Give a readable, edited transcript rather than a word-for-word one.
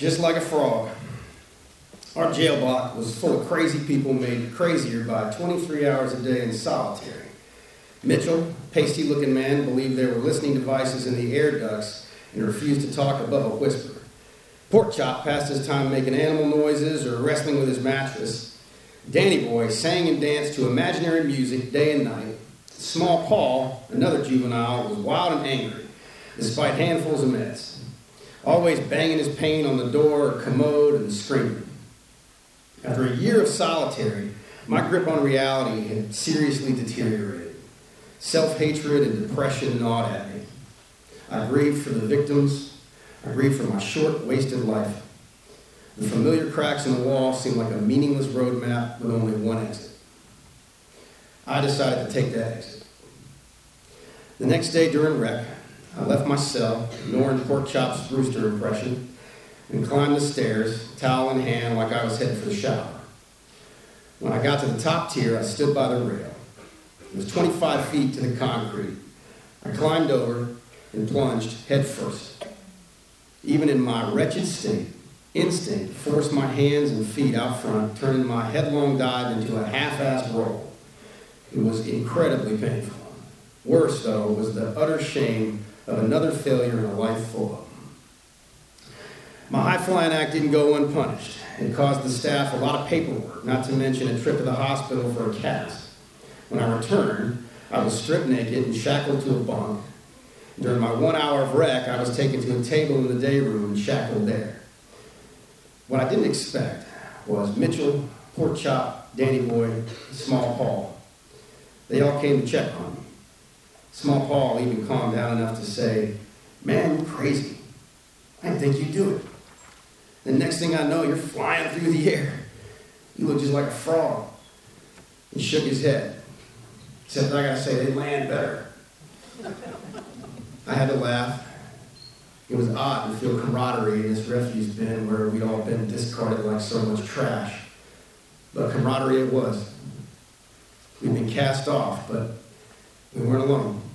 just like a frog. Our jail block was full of crazy people made crazier by 23 hours a day in solitary. Mitchell, pasty-looking man, believed there were listening devices in the air ducts and refused to talk above a whisper. Pork Chop passed his time making animal noises or wrestling with his mattress. Danny Boy sang and danced to imaginary music day and night. Small Paul, another juvenile, was wild and angry, despite handfuls of meds, always banging his pain on the door or commode and screaming. After a year of solitary, my grip on reality had seriously deteriorated. Self-hatred and depression gnawed at me. I grieved for the victims. I grieved for my short, wasted life. The familiar cracks in the wall seemed like a meaningless roadmap with only one exit. I decided to take that exit. The next day during rec, I left my cell, ignoring Pork Chop's rooster impression, and climbed the stairs, towel in hand, like I was headed for the shower. When I got to the top tier, I stood by the rail. It was 25 feet to the concrete. I climbed over and plunged head first. Even in my wretched state, instinct forced my hands and feet out front, turning my headlong dive into a half-assed roll. It was incredibly painful. Worse, though, was the utter shame of another failure in a life full of them. My high-flying act didn't go unpunished. It caused the staff a lot of paperwork, not to mention a trip to the hospital for a cast. When I returned, I was stripped naked and shackled to a bunk. During my 1 hour of rec, I was taken to a table in the day room and shackled there. What I didn't expect was Mitchell, Pork Chop, Danny Boy, Small Paul. They all came to check on me. Small Paul even calmed down enough to say, "Man, you're crazy. I didn't think you'd do it. The next thing I know, you're flying through the air. You look just like a frog." He shook his head. Except I gotta say, they land better. I had to laugh. It was odd to feel camaraderie in this refuse bin where we'd all been discarded like so much trash. But camaraderie it was. We'd been cast off, but we weren't alone.